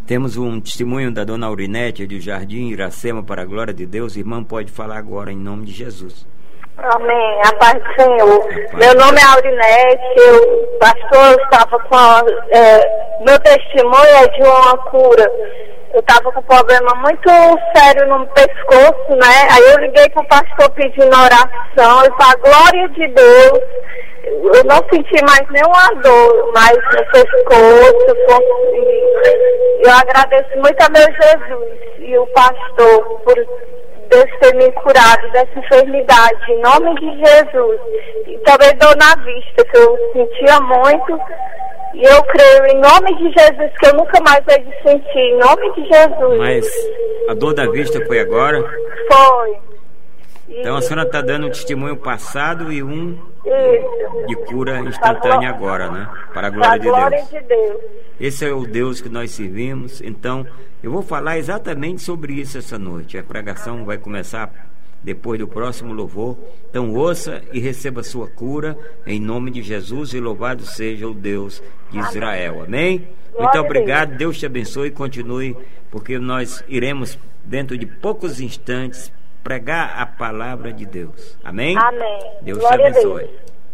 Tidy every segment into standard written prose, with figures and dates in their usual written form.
Temos um testemunho da dona Aurinete do Jardim Iracema, para a glória de Deus. Irmã, pode falar agora em nome de Jesus. Amém, a paz do Senhor. Meu nome é Aurinete, pastor, eu estava com meu testemunho é de uma cura. Eu estava com um problema muito sério no pescoço, né? Aí eu liguei para o pastor pedindo oração e, para a glória de Deus, eu não senti mais nenhuma dor mais no pescoço. Eu agradeço muito a meu Jesus e o pastor por Deus ter me curado dessa enfermidade, em nome de Jesus. E também dor na vista, que eu sentia muito. E eu creio em nome de Jesus que eu nunca mais hei de sentir, em nome de Jesus. Mas a dor da vista foi agora? Foi. Então a senhora está dando um testemunho passado e um Isso. de cura instantânea agora, né? Para a glória de Deus. Esse é o Deus que nós servimos. Então eu vou falar exatamente sobre isso essa noite. A pregação vai começar depois do próximo louvor. Então ouça e receba a sua cura em nome de Jesus, e louvado seja o Deus de Israel. Amém? Muito obrigado, Deus te abençoe e continue, porque nós iremos dentro de poucos instantes pregar a palavra de Deus. Amém? Amém. Deus te abençoe.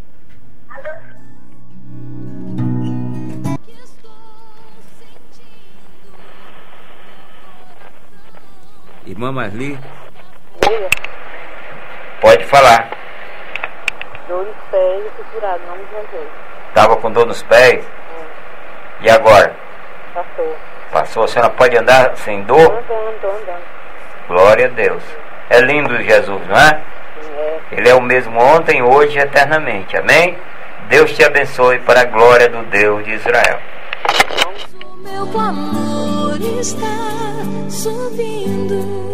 Irmã Marli, pode falar. Dor nos pés, eu fui curado, em nome de Jesus. Estava com dor nos pés? E agora? Passou. Passou? A senhora pode andar sem dor? Tô andando. Glória a Deus. É lindo Jesus, não é? É. Ele é o mesmo ontem, hoje e eternamente. Amém? Deus te abençoe para a glória do Deus de Israel. O meu clamor está subindo.